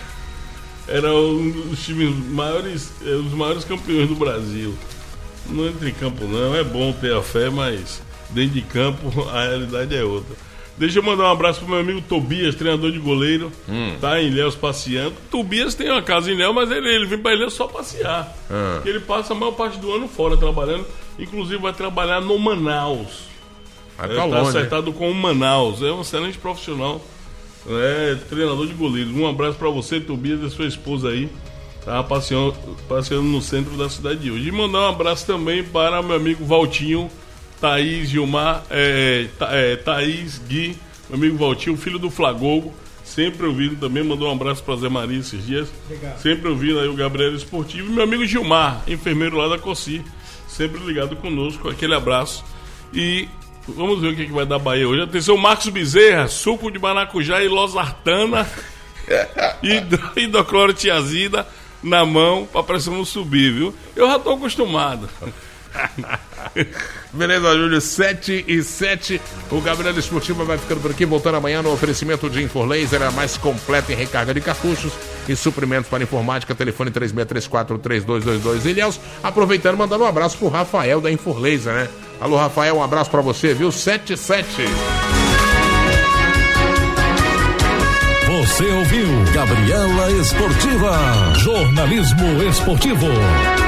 era um dos times maiores, os maiores campeões do Brasil. Não entra em campo não, é bom ter a fé, mas dentro de campo a realidade é outra. Deixa eu mandar um abraço pro meu amigo Tobias, treinador de goleiro, tá em Ilhéus passeando. Tobias tem uma casa em Ilhéus, mas ele vem pra Ilhéus só passear. Ele passa a maior parte do ano fora trabalhando, inclusive vai trabalhar no Manaus. Está acertado com o Manaus. É um excelente profissional. Treinador de goleiros. Um abraço para você, Tobias, e sua esposa aí. Tá passeando no centro da cidade de hoje. E mandar um abraço também para meu amigo Valtinho, Thaís, Gilmar, Thaís, Gui, meu amigo Valtinho, filho do Flagogo. Sempre ouvindo também, mandou um abraço para Zé Maria esses dias. Obrigado. Sempre ouvindo aí o Gabriel Esportivo. E meu amigo Gilmar, enfermeiro lá da Cossi, sempre ligado conosco. Aquele abraço. E vamos ver o que vai dar Bahia hoje. Atenção, Marcos Bezerra, suco de maracujá e losartana e hidrocloro tiazida na mão pra pressão não subir, viu? Eu já tô acostumado. Beleza, Júlio, 7h07. O Gabriel Esportivo vai ficando por aqui, voltando amanhã no oferecimento de Inforlaser, a mais completa em recarga de cartuchos e suprimentos para informática. Telefone 3634-3222. Ilhéus, aproveitando, mandando um abraço pro Rafael da Inforlaser, né? Alô, Rafael, um abraço pra você, viu? 7h07. Você ouviu Gabriela Esportiva, jornalismo esportivo.